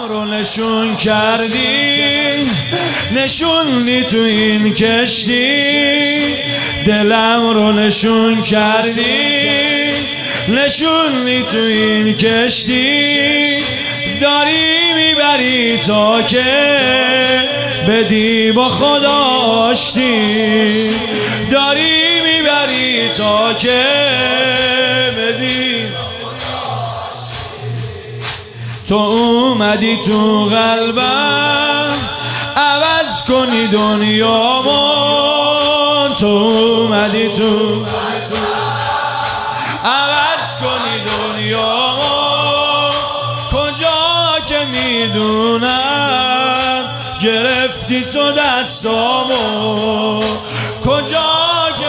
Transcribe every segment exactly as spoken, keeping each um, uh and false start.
رو نشون کردی، نشوندی تو این کشتی. دلم رو نشون کردی، نشوندی تو این کشتی. داری میبری تا که بدی با خدا آشتی. داری میبری تا که بدی. تو اومدی تو قلبم عوض کنی دنیامون. تو اومدی تو عوض کنی دنیامون. کجا که میدونم گرفتی تو دستامو. کجا که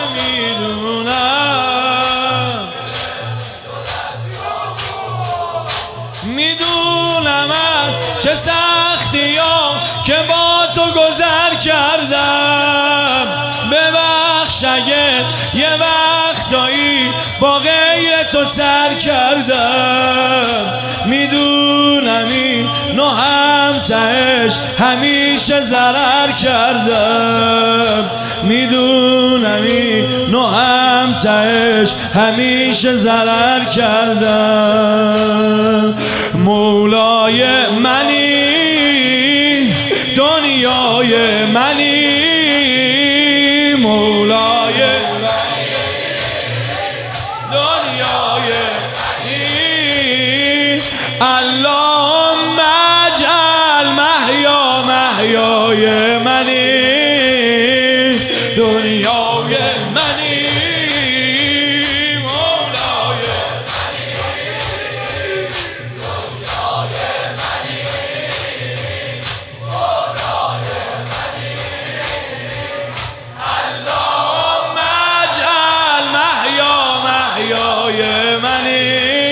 میدونم میدونم از چه سختی ها که با تو گذر کردم. ببخش اگه یه وقتایی با غیر تو سر کردم. میدونم این نو هم تهش همیشه ضرر کردم. میدونم این نو هم تهش همیشه ضرر کردم. مولای منی، دنیای منی، مولای دنیای منی. اللهم اجعل محیا محیای منی، دنیای منی، مولای اللهم اجعل محیا محیای منی.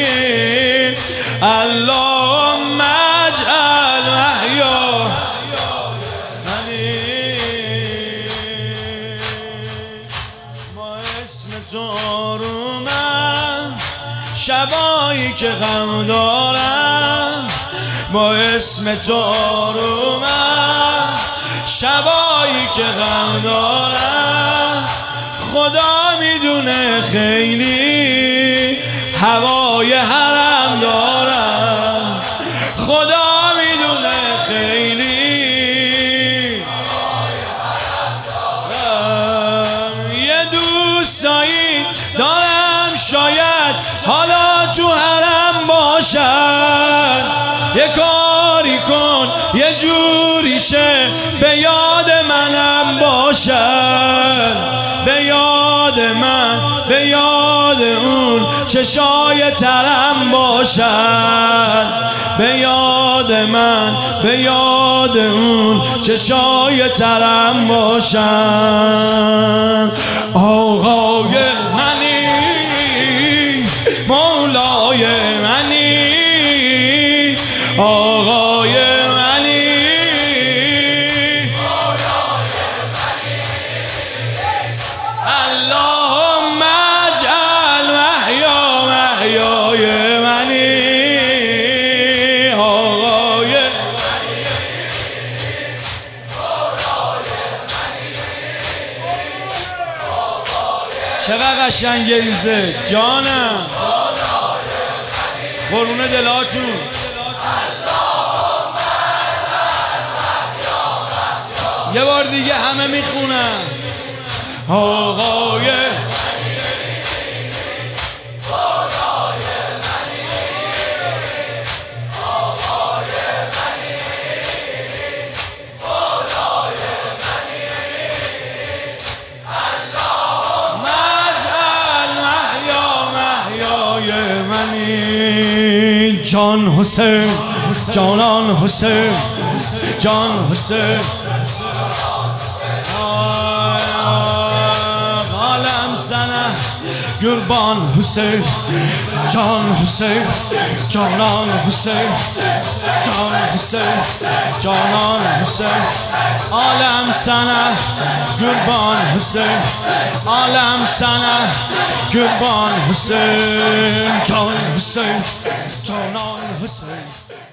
اللهم اجعل محیا منی. با اسم تو آرومم شبایی که غم دارم. با اسم تو آرومم شبایی که غم دارم. خدا میدونه خیلی هوای حرم دارم. خدا میدونه خیلی هوای حرم دارم. یه دوستایی دارم شاید حالا تو حرم باشن. یه کاری کن یه جوری شه به یاد منم باشن. به یاد من، به یاد اون چشای ترم باشن. به یاد من، به یاد اون چشای ترم باشن. آقای منی، مولای منی، آقای منی، اللهم اجعل محیا محیای منی، آقای چقدر قشنگه ایزه جانم. قربون دلاتون. یه بار دیگه همه میخونن. آقای جان حسین، جانان حسین، جان حسین. عالم سنه قربان حسین، جان حسین، جانان حسین، جان حسین، جانان حسین. عالم سنه قربان حسین، عالم سنه قربان حسین، جان حسین، جانان حسین.